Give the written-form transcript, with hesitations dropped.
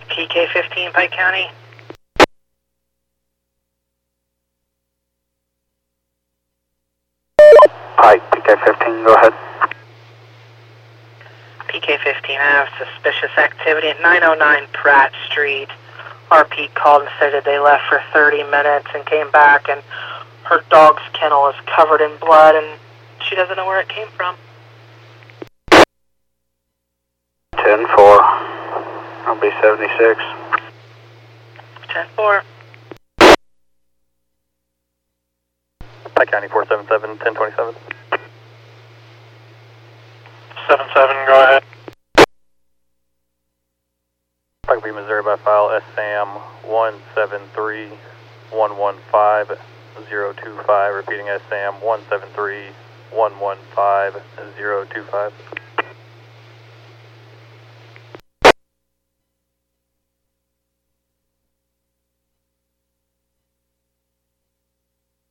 PK-15, Pike County. Pike, PK-15, go ahead. PK-15, I have suspicious activity at 909 Pratt Street. RP called and said that they left for 30 minutes and came back, and her dog's kennel is covered in blood, and she doesn't know where it came from. 10-4, I'll be 76. 10-4. Pike County 477, 1027. 7-7, go ahead. Pike B, Missouri by file SAM 173-115-025. Repeating SAM 173-115-025.